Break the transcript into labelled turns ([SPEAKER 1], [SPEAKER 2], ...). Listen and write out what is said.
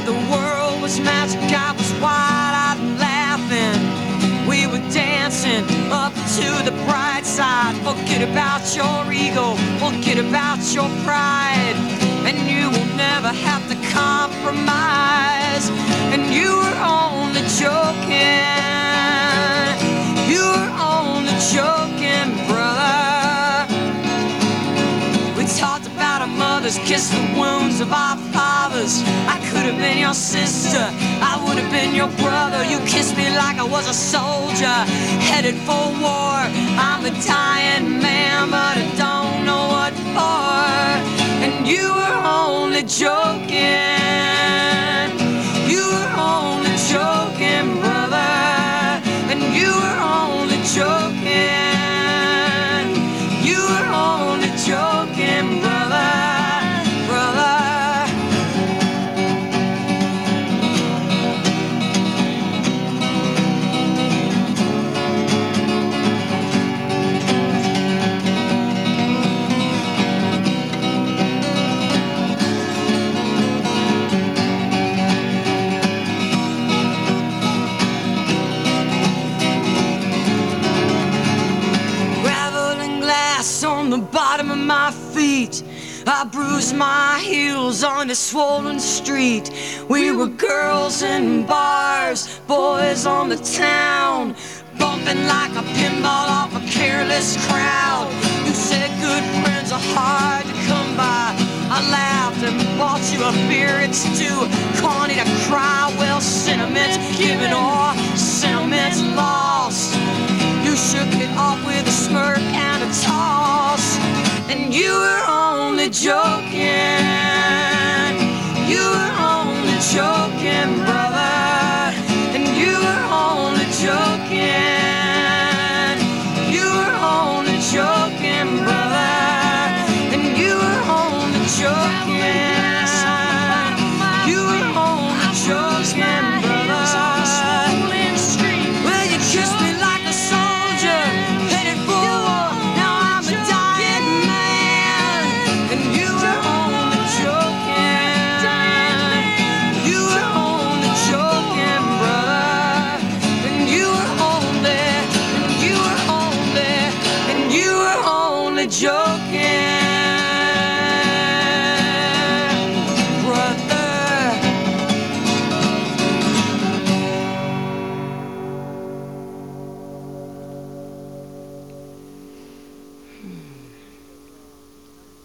[SPEAKER 1] the world was magic, I was wide-eyed and laughing. We were dancing up to the bright side. Forget about your ego, forget about your pride, and you will never have to compromise. And you were only joking, you were only joking, brother. We talked about our mothers, kissed the wounds of our fathers. I could have been your sister, I would have been your brother. You kissed me like I was a soldier, headed for war. I'm a dying man, but I don't know what for. And you were only joking, you were only joking, brother. And you were only joking, you were only joking, brother, brother. On the bottom of my feet, I bruised my heels on a swollen street. We were girls in bars, boys on the town, bumping like a pinball off a careless crowd. You said good friends are hard to come by. I laughed and bought you a beer. It's too corny to cry. Well, sentiment's given or sentiment's lost. You shook it off with a smirk and a toss. And you were only joking, you were only joking, brother. And you were only joking, you were only joking, brother. And you were only joking, you were only joking, brother. Well, you kissed me like a soldier, headed for war. Now I'm a dying man. And you were only joking, you were only joking, brother. And you were only, and you were only, and you were only joking, brother.